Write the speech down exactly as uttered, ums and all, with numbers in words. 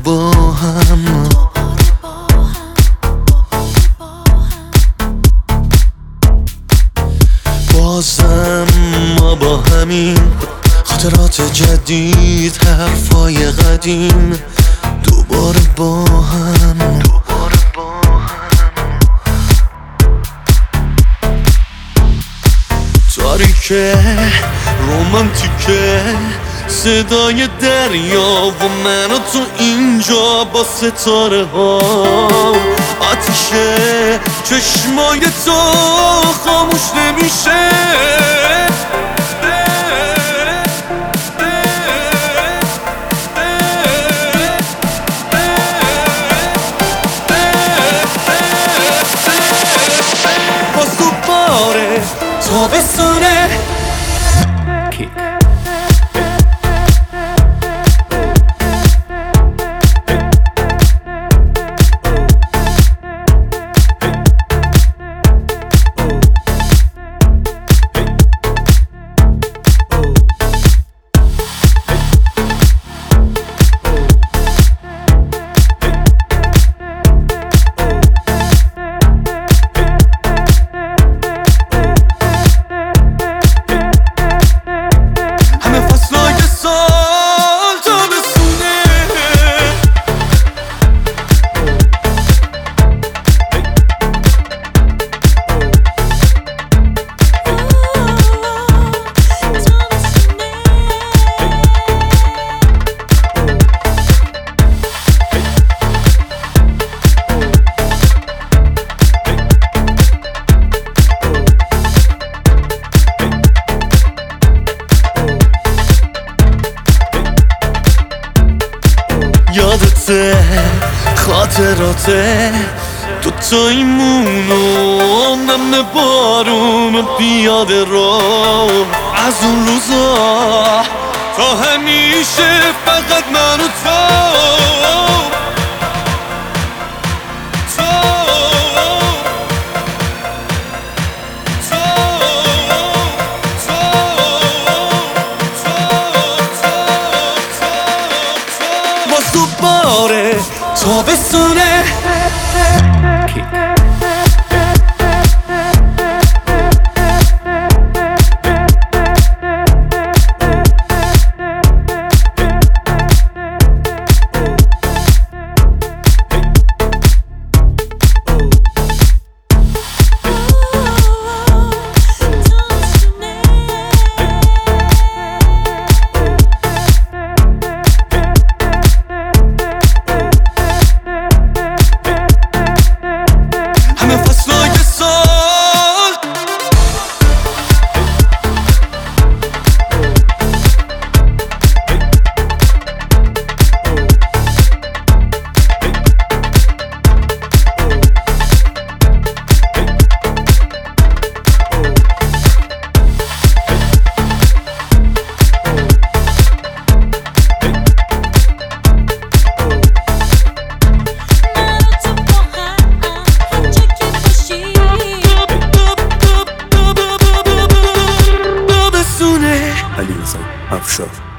با هم بازم ما با همین خاطرات جدید، حرفای قدیم، دوباره با هم تاریکه رومانتیکه، صدای دریا و من و تو اینجا با ستاره ها، آتیشه چشمای تو خاموش نمیشه. باز دوباره تابستونه یادته خاطراته تو تایمونو نم بارون بیاد رو از اون روزا تا همیشه فقط من و تو دوباره تابستونه علیرضا افشار.